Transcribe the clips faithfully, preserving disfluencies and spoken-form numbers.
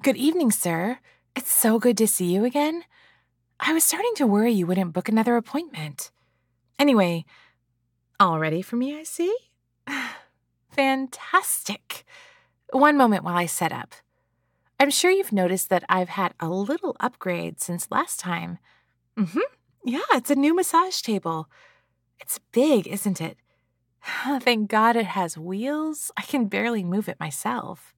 Good evening, sir. It's so good to see you again. I was starting to worry you wouldn't book another appointment. Anyway, all ready for me, I see? Fantastic. One moment while I set up. I'm sure you've noticed that I've had a little upgrade since last time. Mm-hmm. Yeah, it's a new massage table. It's big, isn't it? Thank God it has wheels. I can barely move it myself.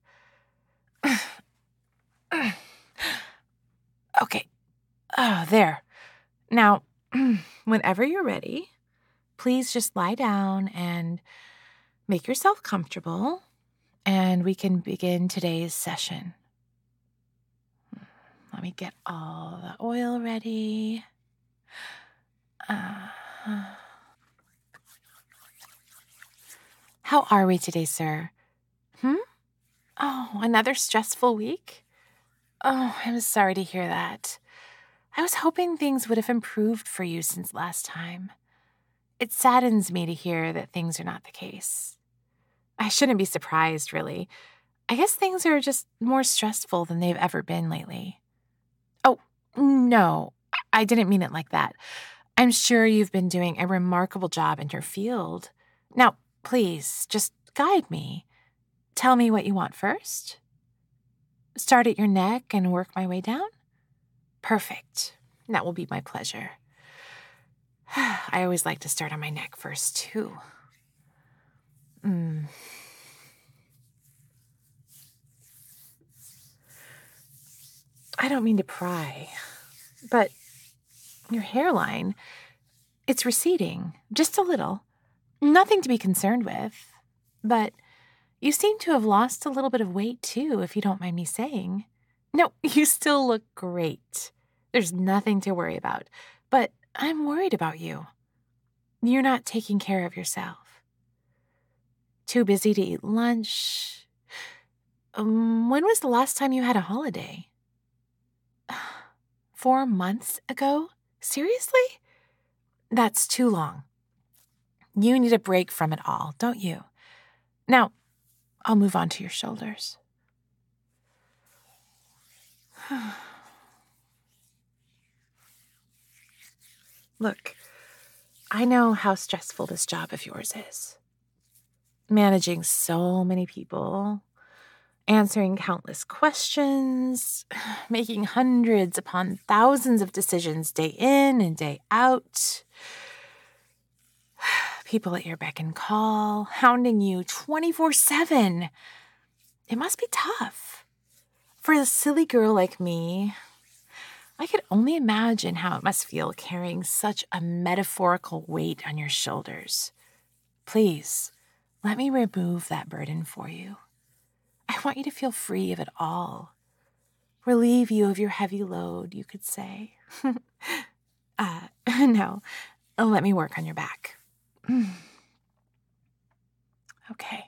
Okay. Oh, there. Now, whenever you're ready, please just lie down and make yourself comfortable, and we can begin today's session. Let me get all the oil ready. Uh, how are we today, sir? Hmm? Oh, another stressful week? Oh, I'm sorry to hear that. I was hoping things would have improved for you since last time. It saddens me to hear that things are not the case. I shouldn't be surprised, really. I guess things are just more stressful than they've ever been lately. Oh, no, I didn't mean it like that. I'm sure you've been doing a remarkable job in your field. Now, please, just guide me. Tell me what you want first. Start at your neck and work my way down? Perfect. That will be my pleasure. I always like to start on my neck first, too. Mm. I don't mean to pry, but your hairline, it's receding, just a little. Nothing to be concerned with, but you seem to have lost a little bit of weight, too, if you don't mind me saying. No, you still look great. There's nothing to worry about, but I'm worried about you. You're not taking care of yourself. Too busy to eat lunch. Um, when was the last time you had a holiday? Four months ago? Seriously? That's too long. You need a break from it all, don't you? Now, I'll move on to your shoulders. Look, I know how stressful this job of yours is. Managing so many people, answering countless questions, making hundreds upon thousands of decisions day in and day out. People at your beck and call, hounding you twenty-four seven. It must be tough. For a silly girl like me, I could only imagine how it must feel carrying such a metaphorical weight on your shoulders. Please, let me remove that burden for you. I want you to feel free of it all. Relieve you of your heavy load, you could say. uh, no, let me work on your back. Okay.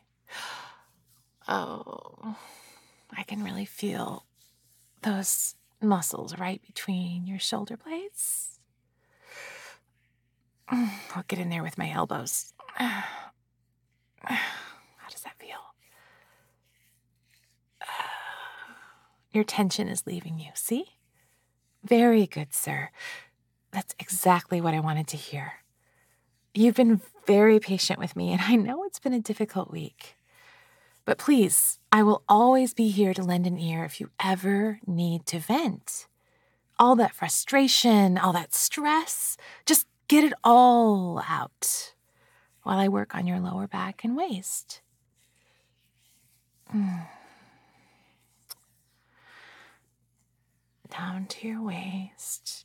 Oh, I can really feel those muscles right between your shoulder blades. I'll get in there with my elbows. How does that feel? Your tension is leaving you, see? Very good, sir. That's exactly what I wanted to hear. You've been very patient with me, and I know it's been a difficult week. But please, I will always be here to lend an ear if you ever need to vent. All that frustration, all that stress, just get it all out while I work on your lower back and waist. Mm. Down to your waist.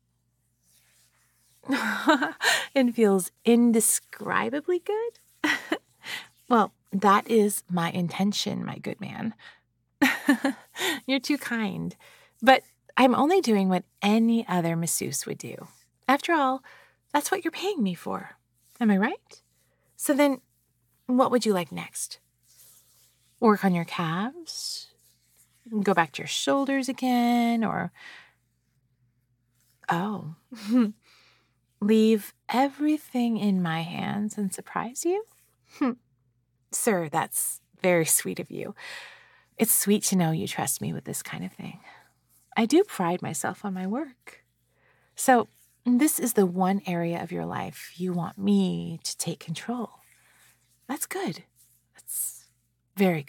It feels indescribably good. Well, that is my intention, my good man. You're too kind. But I'm only doing what any other masseuse would do. After all, that's what you're paying me for. Am I right? So then, what would you like next? Work on your calves? Go back to your shoulders again? Or, oh, leave everything in my hands and surprise you? Sir, that's very sweet of you. It's sweet to know you trust me with this kind of thing. I do pride myself on my work. So, this is the one area of your life you want me to take control. That's good. That's very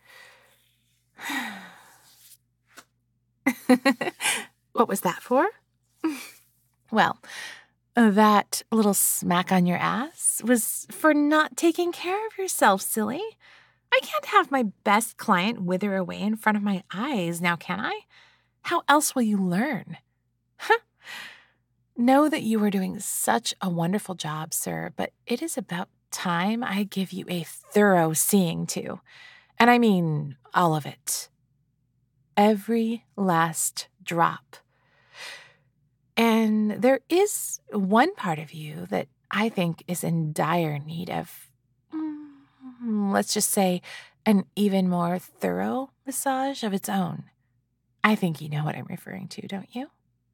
good. What was that for? Well, that little smack on your ass was for not taking care of yourself, silly. I can't have my best client wither away in front of my eyes now, can I? How else will you learn? Huh. Know that you are doing such a wonderful job, sir, but it is about time I give you a thorough seeing to. And I mean all of it. Every last drop. And there is one part of you that I think is in dire need of, mm, let's just say, an even more thorough massage of its own. I think you know what I'm referring to, don't you?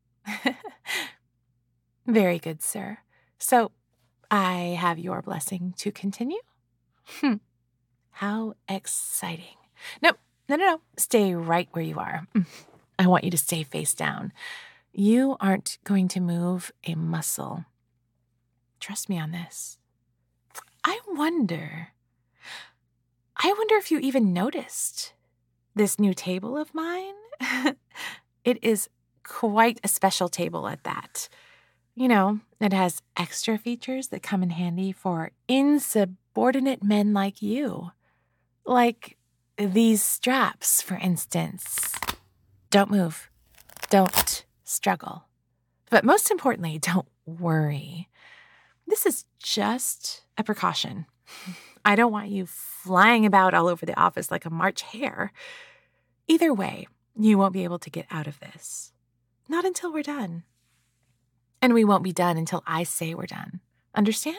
Very good, sir. So, I have your blessing to continue? Hmm. How exciting. No, no, no, no. Stay right where you are. I want you to stay face down. You aren't going to move a muscle. Trust me on this. I wonder, I wonder if you even noticed this new table of mine. It is quite a special table at that. You know, it has extra features that come in handy for insubordinate men like you. Like these straps, for instance. Don't move. Don't struggle. But most importantly, don't worry. This is just a precaution. I don't want you flying about all over the office like a March hare. Either way, you won't be able to get out of this. Not until we're done. And we won't be done until I say we're done. Understand?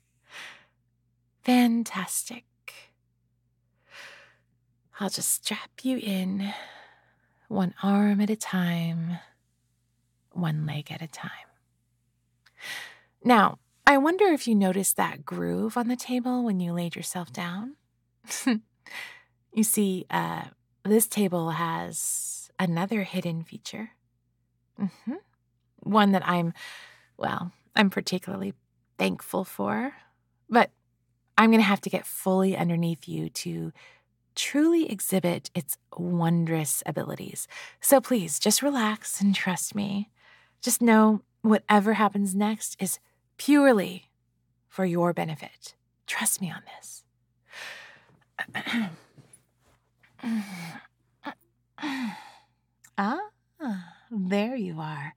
Fantastic. I'll just strap you in, one arm at a time, one leg at a time. Now, I wonder if you noticed that groove on the table when you laid yourself down? You see, uh, this table has another hidden feature. Mm-hmm. One that I'm, well, I'm particularly thankful for. But I'm going to have to get fully underneath you to truly exhibit its wondrous abilities. So please, just relax and trust me. Just know whatever happens next is purely for your benefit. Trust me on this. Ah, there you are.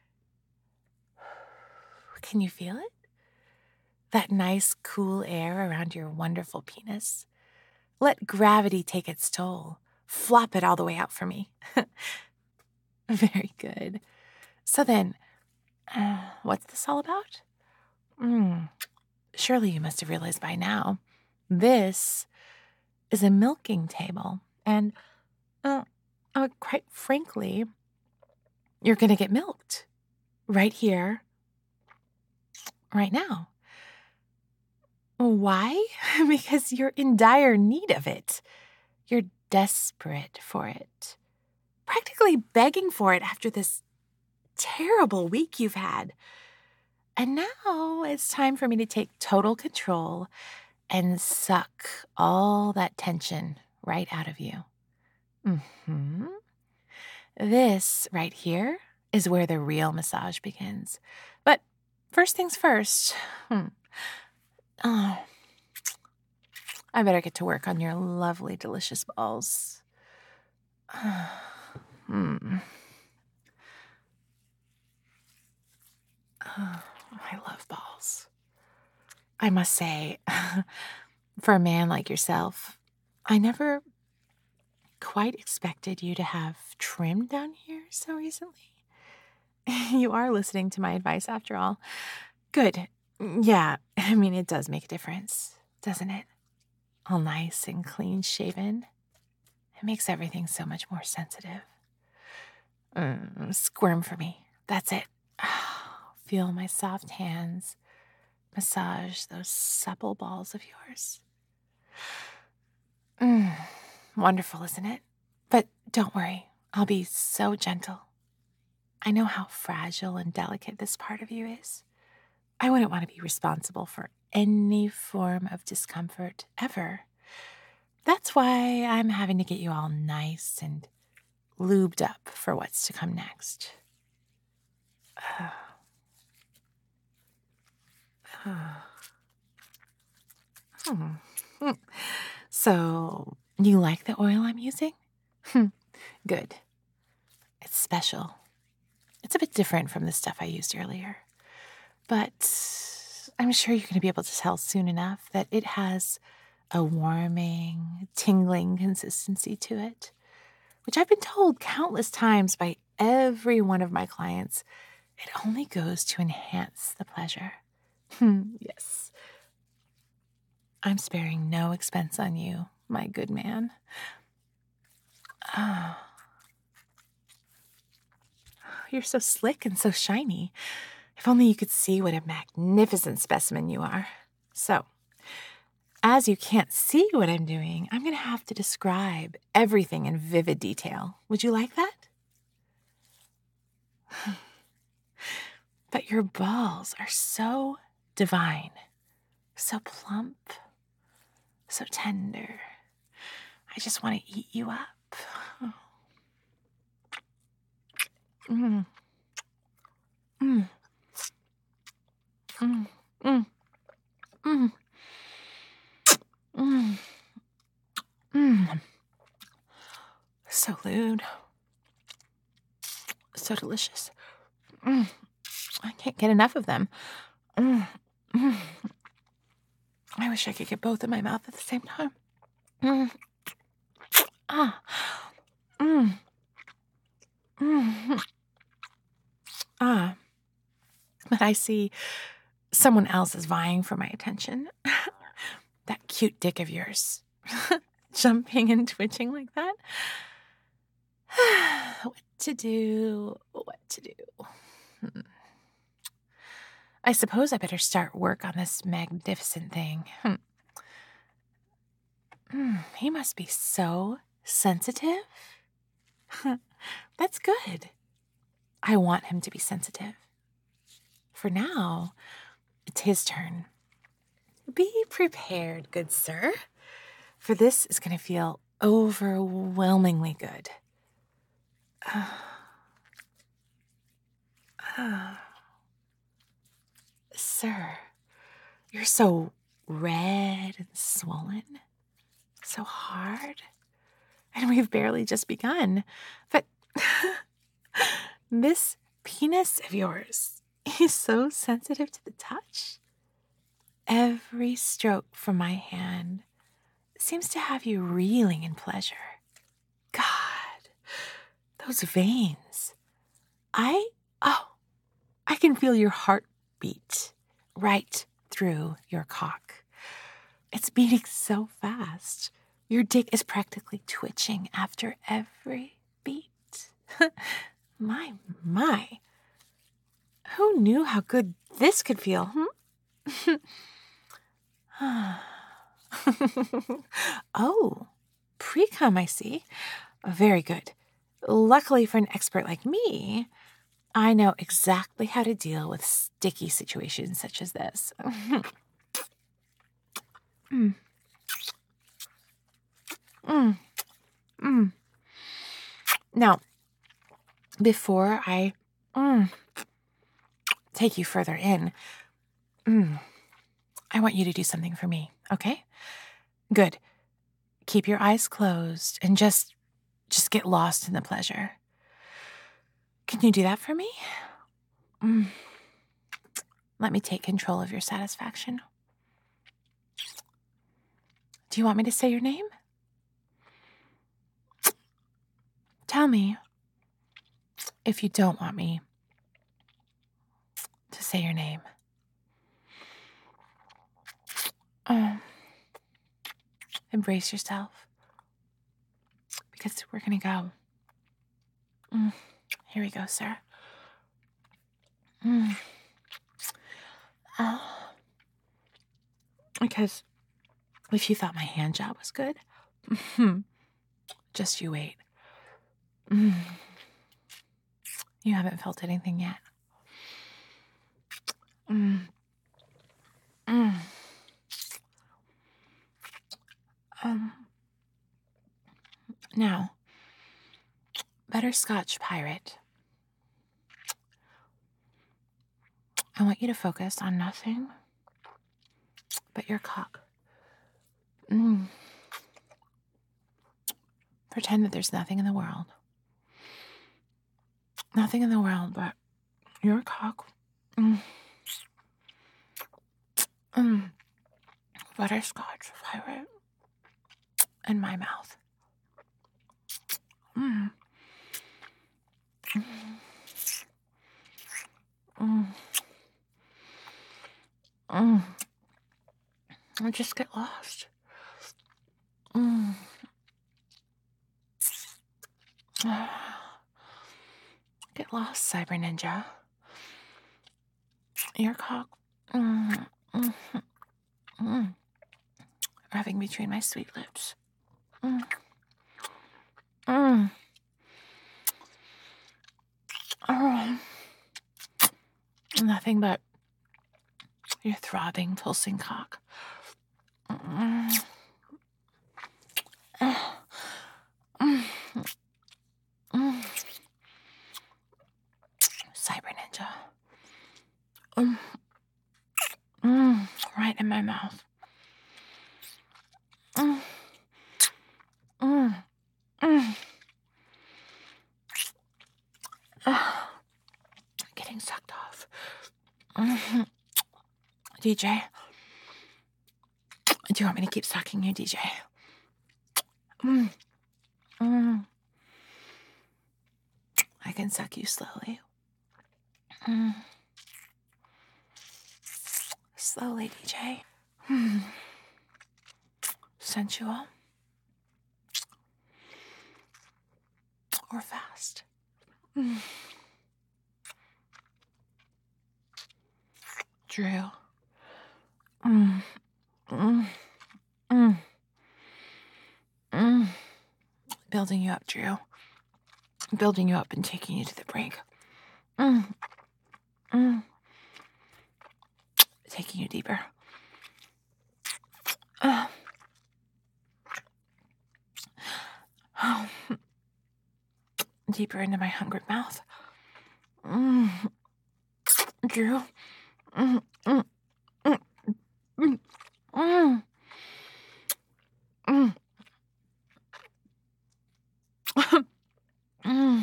Can you feel it? That nice, cool air around your wonderful penis? Let gravity take its toll. Flop it all the way out for me. Very good. So then, uh, what's this all about? Mm, surely you must have realized by now. This is a milking table. And, uh, uh, quite frankly, you're going to get milked. Right here. Right now. Why? Because you're in dire need of it. You're desperate for it. Practically begging for it after this terrible week you've had. And now it's time for me to take total control and suck all that tension right out of you. Mm-hmm. This right here is where the real massage begins. But first things first. Hmm. Oh, I better get to work on your lovely, delicious balls. hmm. Oh, I love balls. I must say, for a man like yourself, I never quite expected you to have trim down here so recently. You are listening to my advice after all. Good. Yeah, I mean, it does make a difference, doesn't it? All nice and clean shaven. It makes everything so much more sensitive. Mm, squirm for me. That's it. Feel my soft hands massage those supple balls of yours. Mm, Wonderful, isn't it? But don't worry, I'll be so gentle. I know how fragile and delicate this part of you is. I wouldn't want to be responsible for any form of discomfort ever. That's why I'm having to get you all nice and lubed up for what's to come next. So, you like the oil I'm using? Good. It's special. It's a bit different from the stuff I used earlier. But I'm sure you're going to be able to tell soon enough that it has a warming, tingling consistency to it, which I've been told countless times by every one of my clients. It only goes to enhance the pleasure. Yes. I'm sparing no expense on you, my good man. Oh. You're so slick and so shiny. If only you could see what a magnificent specimen you are. So, as you can't see what I'm doing, I'm going to have to describe everything in vivid detail. Would you like that? But your balls are so divine, so plump, so tender. I just want to eat you up. Mm. Mm. Mm. Mm. Mm. Mm. Mm. So lewd. So delicious. Mm. I can't get enough of them. Mm. Mm. I wish I could get both in my mouth at the same time. Mm. Ah. Mm. Mm. Ah. But I see someone else is vying for my attention. That cute dick of yours. Jumping and twitching like that. What to do? What to do? Hmm. I suppose I better start work on this magnificent thing. Hmm. Mm, he must be so sensitive. That's good. I want him to be sensitive. For now, it's his turn. Be prepared, good sir, for this is going to feel overwhelmingly good. Uh, uh, sir, you're so red and swollen, so hard, and we've barely just begun. But this penis of yours is so sensitive to the touch. Every stroke from my hand seems to have you reeling in pleasure. God, those veins. I, oh, I can feel your heartbeat right through your cock. It's beating so fast. Your dick is practically twitching after every beat. My, my. Who knew how good this could feel, hmm? Oh, pre-cum, I see. Very good. Luckily for an expert like me, I know exactly how to deal with sticky situations such as this. mm. Mm. Mm. Now, before I mm, take you further in, mm, I want you to do something for me, okay? Good. Keep your eyes closed and just, just get lost in the pleasure. Can you do that for me? Mm. Let me take control of your satisfaction. Do you want me to say your name? Tell me if you don't want me to say your name. Oh. Embrace yourself, because we're going to go. Mm. Here we go, sir. Mm. Oh. Because if you thought my hand job was good, Just you wait. Mm. You haven't felt anything yet. Mm. Mm. Um. Now, Butterscotch Pirate, I want you to focus on nothing but your cock. Mm. Pretend that there's nothing in the world. Nothing in the world but your cock. Mm. Mm. Butterscotch Pirate in my mouth. Mm. Mm. Mm. Mm. I just get lost. Mm. Get lost, Cyber Ninja. Your cock. Mm. Mm. Mm. Rubbing between my sweet lips. Mm. Mm. Oh. Nothing but your throbbing, pulsing cock. Mm. Mm. Mm. Cyber Ninja. Mm. Mm. Right in my mouth. Mm. Mm. Mm. Ah. Getting sucked off. Mm-hmm. D J, do you want me to keep sucking you, D J? Mm. Mm. I can suck you slowly. Mm. Slowly, D J. Mm. Sensual. Or fast. Mm. Drew. Mm. Mm. Mm. Mm. Building you up, Drew. Building you up and taking you to the brink. Mm. Mm. Taking you deeper. Uh. Oh. Deeper into my hungry mouth. Mm. Drew. Mm. Mm. Mm. Mm. Mm. Mm. Mm.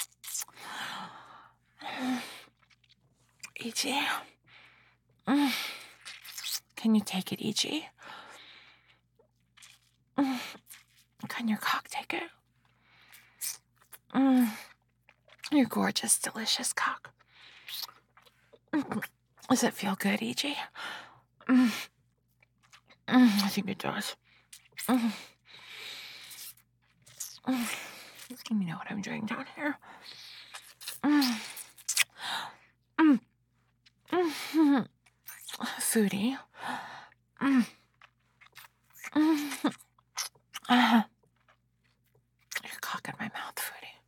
E G. Mm. Can you take it, E G? Mm. Can your cock take it? Mm. Your gorgeous, delicious cock. Mm. Does it feel good, E G? Mm. Mm. I think it does. Mm. Mm. You know what I'm doing down here. Mm. Mm. Mm. Foodie. Mm. Mm. Uh, your cock in my mouth, Foodie.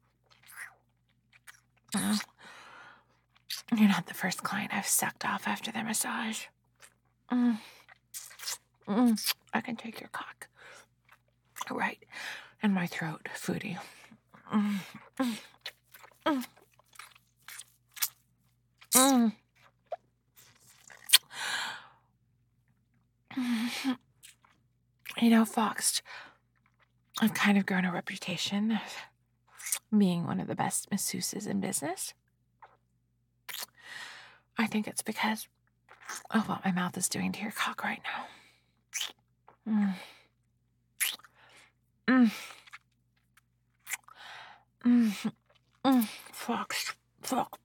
Mm. You're not the first client I've sucked off after their massage. Mm. Mm. I can take your cock. Right in my throat, Foodie. Mm. Mm. Mm. Mm. Mm. You know, Fox, I've kind of grown a reputation of being one of the best masseuses in business. I think it's because of what my mouth is doing to your cock right now. Mm. Mm. Mm. Mm. Fox. Fox.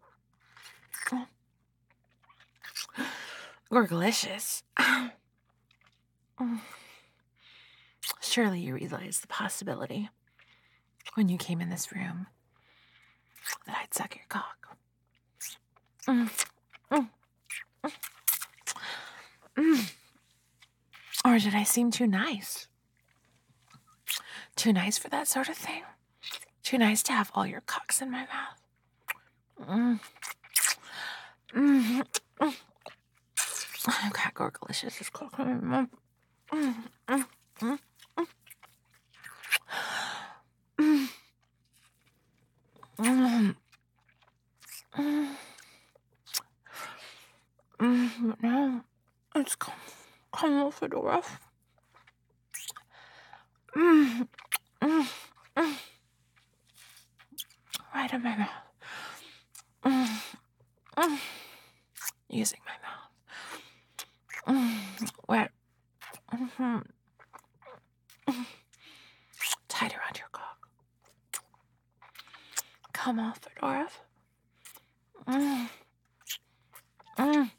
Gorglicious. Mm. Surely you realized the possibility when you came in this room that I'd suck your cock. Mm. Mm. Mm. Or did I seem too nice? Too nice for that sort of thing? Too nice to have all your cocks in my mouth? Mm. Mm. Mm. I've got gorgalicious. This cock in my mouth. Mm. Mm. Mm. Mm. Mm. Mm. Mm. But now it's come, come off it rough. Mm. Mm. Mm. Right in my mouth. Mm. Mm. Using my mouth. Mm. Wet. Mm-hmm. Mm. Tight around your cock. Come off it, Orif. Mm. Mm.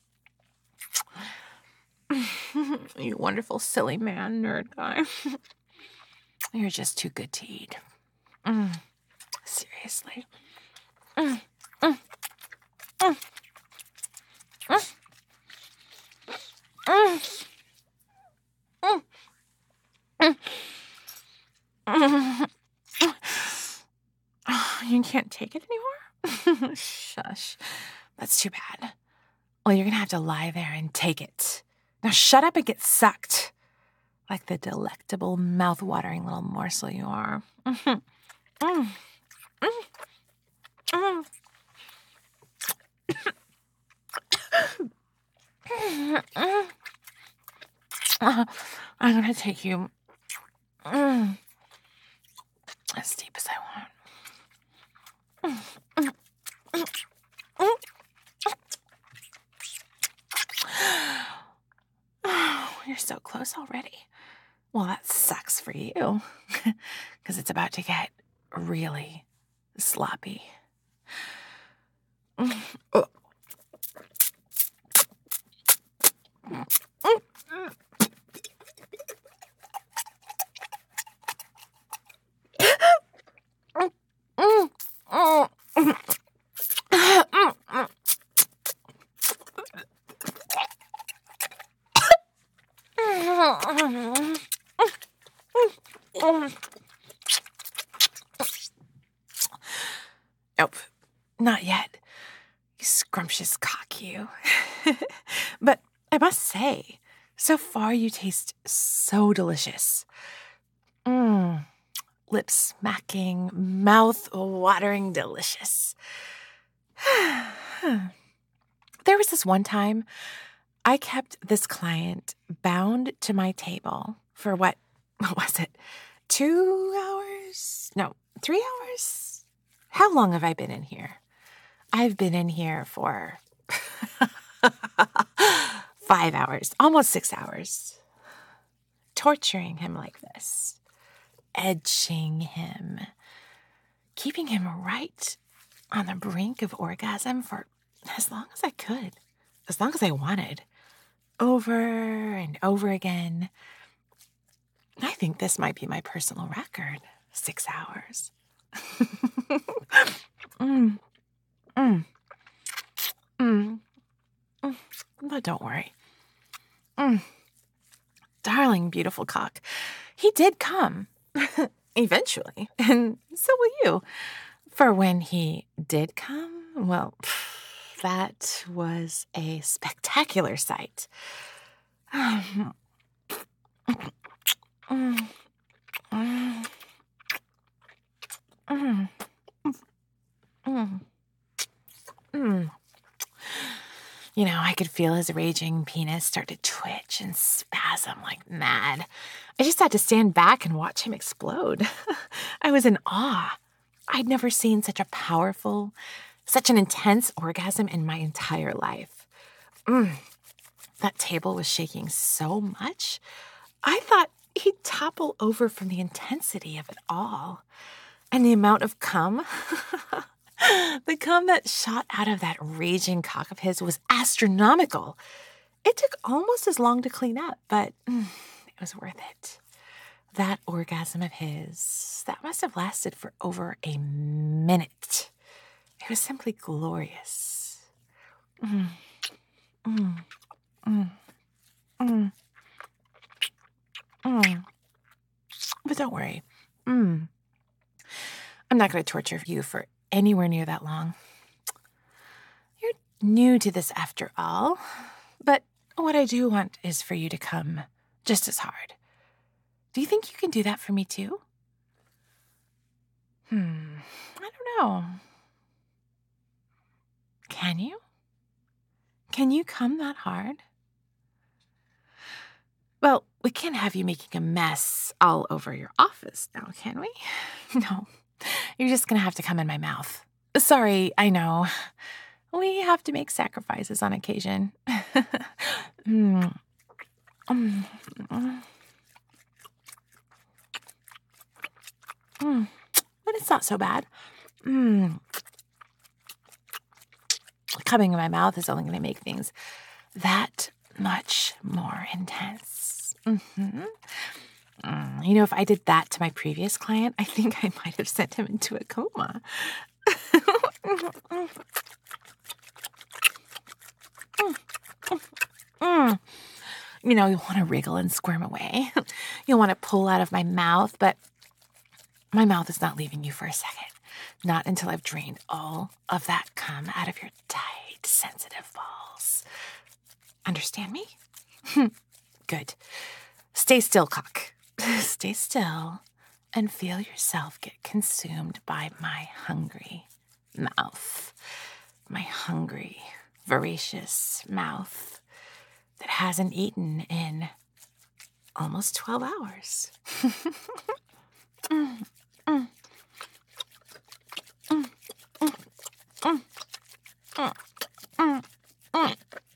You wonderful, silly man, nerd guy. You're just too good to eat. Mm. Seriously. Mm. Mm. Mm. Mm. Mm. Mm. Mm. Mm. Oh, you can't take it anymore? Shush. That's too bad. Well, you're going to have to lie there and take it. Now shut up and get sucked. Like the delectable, mouth-watering little morsel you are. Mm-hmm. Mm. Mm. Mm. Mm. Uh, I'm going to take you mm, as deep as I want. Mm. Mm. Mm. Oh, you're so close already. Well, that sucks for you, because it's about to get really sloppy. Mm. Oh. Mm. Mm. Mm. Mm. Mm. Mm. Nope, not yet. You scrumptious cock, you. But I must say, so far you taste so delicious. Mmm, lip smacking, mouth watering delicious. There was this one time I kept this client bound to my table for what, what was it? Two hours? No, three hours? How long have I been in here? I've been in here for five hours, almost six hours, torturing him like this, edging him, keeping him right on the brink of orgasm for as long as I could, as long as I wanted, over and over again. I think this might be my personal record, six hours. mm. Mm. Mm. Mm. But don't worry. Mm. Darling, beautiful cock. He did come. Eventually. And so will you. For when he did come, well, that was a spectacular sight. Mm. Mm. Mm. Mm. Mm. Mm. You know, I could feel his raging penis start to twitch and spasm like mad. I just had to stand back and watch him explode. I was in awe. I'd never seen such a powerful, such an intense orgasm in my entire life. Mm. That table was shaking so much, I thought he'd topple over from the intensity of it all. And the amount of cum, the cum that shot out of that raging cock of his was astronomical. It took almost as long to clean up, but mm, it was worth it. That orgasm of his, that must have lasted for over a minute. It was simply glorious. Mm, mm, mm, mm, mm. But don't worry. Mm. I'm not going to torture you for anywhere near that long. You're new to this after all, but what I do want is for you to come just as hard. Do you think you can do that for me too? Hmm, I don't know. Can you? Can you come that hard? Well, we can't have you making a mess all over your office now, can we? No, you're just gonna have to come in my mouth. Sorry, I know. We have to make sacrifices on occasion. mm. Mm. Mm. But it's not so bad. Mm. Coming in my mouth is only going to make things that much more intense. Mm-hmm. Mm. You know, if I did that to my previous client, I think I might have sent him into a coma. mm. You know, you want to wriggle and squirm away. You'll want to pull out of my mouth, but my mouth is not leaving you for a second. Not until I've drained all of that cum out of your tight, sensitive balls. Understand me? Good. Stay still, cock. Stay still and feel yourself get consumed by my hungry mouth. My hungry, voracious mouth that hasn't eaten in almost twelve hours. mm, mm. Mm, mm, mm, mm, mm, mm.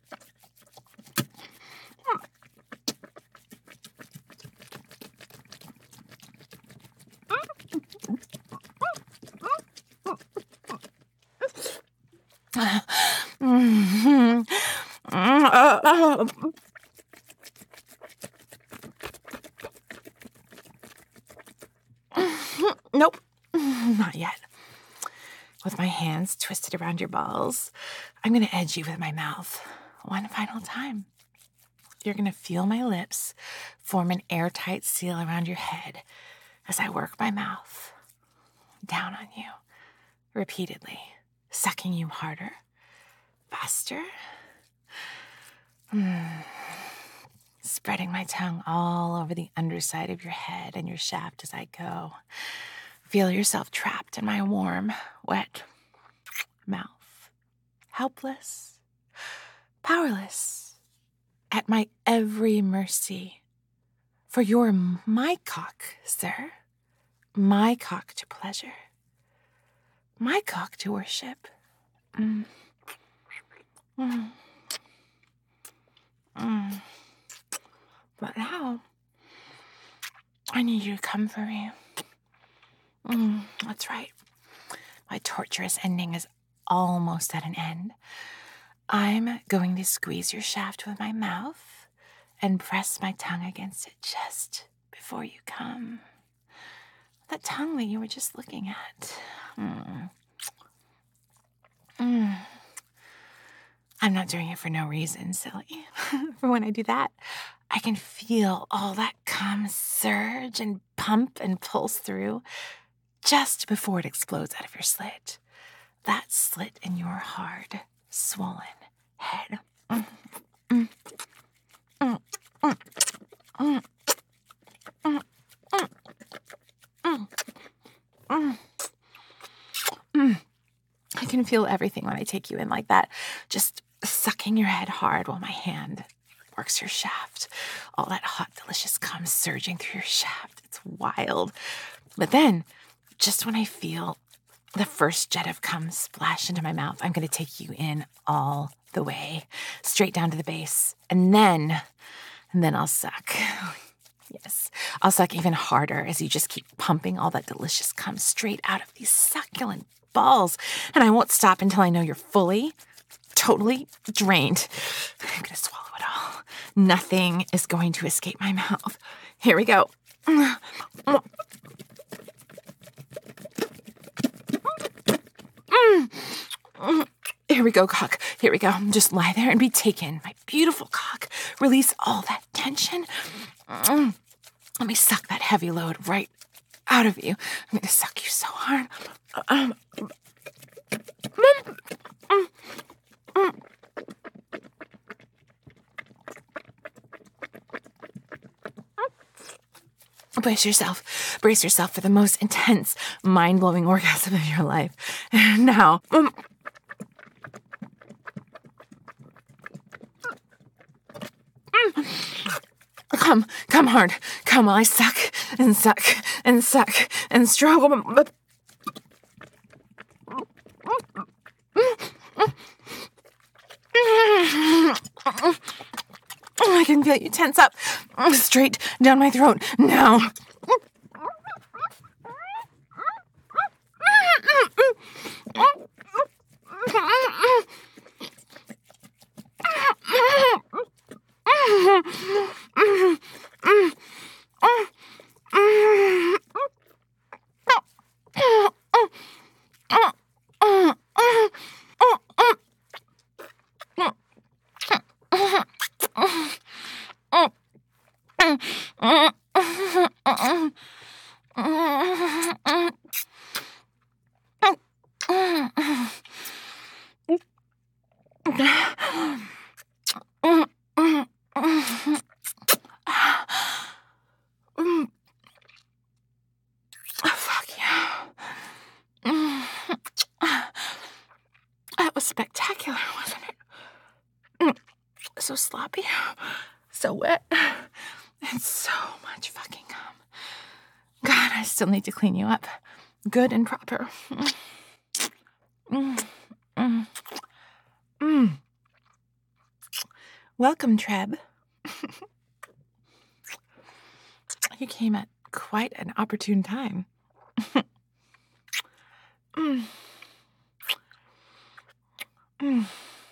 Nope, not yet. With my hands twisted around your balls, I'm going to edge you with my mouth one final time. You're going to feel my lips form an airtight seal around your head as I work my mouth down on you repeatedly, sucking you harder, faster, mm. spreading my tongue all over the underside of your head and your shaft as I go. Feel yourself trapped in my warm, wet mouth, helpless, powerless, at my every mercy. For you're my cock, sir, my cock to pleasure, my cock to worship. Mm. Mm. Mm. But now, I need you to come for me. Mm, that's right. My torturous ending is almost at an end. I'm going to squeeze your shaft with my mouth and press my tongue against it just before you come. That tongue that you were just looking at. Mm. Mm. I'm not doing it for no reason, silly. For when I do that, I can feel all that cum surge and pump and pulse through just before it explodes out of your slit. That slit in your hard, swollen head. Mm, mm, mm, mm, mm, mm, mm, mm, mm, mm. I can feel everything when I take you in like that, just sucking your head hard while my hand works your shaft. All that hot, delicious cum surging through your shaft. It's wild. But then, just when I feel the first jet of cum splash into my mouth, I'm going to take you in all the way, straight down to the base. And then, and then I'll suck. Yes, I'll suck even harder as you just keep pumping all that delicious cum straight out of these succulent balls. And I won't stop until I know you're fully, totally drained. I'm going to swallow it all. Nothing is going to escape my mouth. Here we go. Here we go, cock. Here we go. Just lie there and be taken. My beautiful cock. Release all that tension. Let me suck that heavy load right out of you. I'm going to suck you so hard. Um, Brace yourself. Brace yourself for the most intense, mind-blowing orgasm of your life. Now. Um, Come, come hard. Come while I suck and suck and suck and struggle. I can feel you tense up straight down my throat now. Spectacular, wasn't it? So sloppy, so wet, and so much fucking cum. God, I still need to clean you up good and proper. Mm, mm, mm. Welcome, Treb. You came at quite an opportune time. mm. Mm.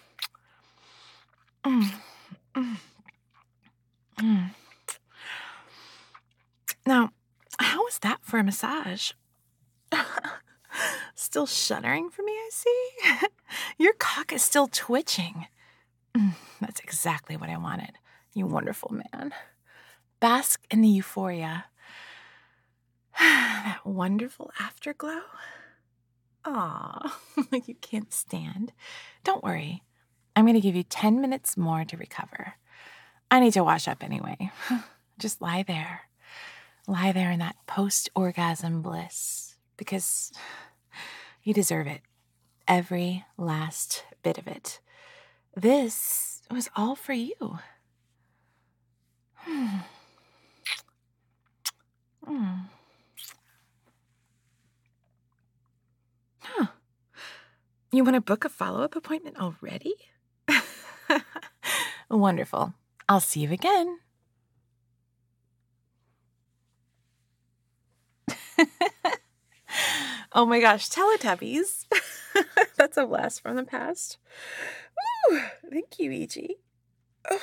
Mm. Mm. Mm. Now, how was that for a massage? Still shuddering for me, I see. Your cock is still twitching. Mm, that's exactly what I wanted. You wonderful man. Bask in the euphoria. That wonderful afterglow. Aw, you can't stand. Don't worry. I'm going to give you ten minutes more to recover. I need to wash up anyway. Just lie there. Lie there in that post-orgasm bliss because you deserve it. Every last bit of it. This was all for you. Hmm. Hmm. Huh. You want to book a follow-up appointment already? Wonderful. I'll see you again. Oh my gosh, Teletubbies. That's a blast from the past. Woo, thank you, E G. Oh.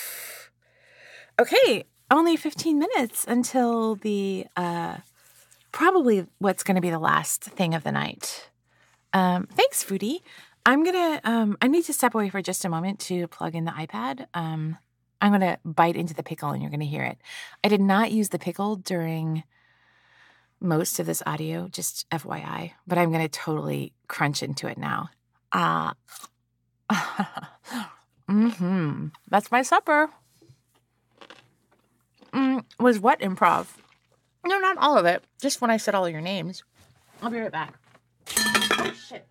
Okay, only fifteen minutes until the, uh, probably what's going to be the last thing of the night. Um, thanks, Foodie. I'm going to, um, I need to step away for just a moment to plug in the iPad. Um, I'm going to bite into the pickle and you're going to hear it. I did not use the pickle during most of this audio, just F Y I, but I'm going to totally crunch into it now. Ah. Uh, mm-hmm. That's my supper. Mm, was what improv? No, not all of it. Just when I said all your names. I'll be right back. Oh, shit.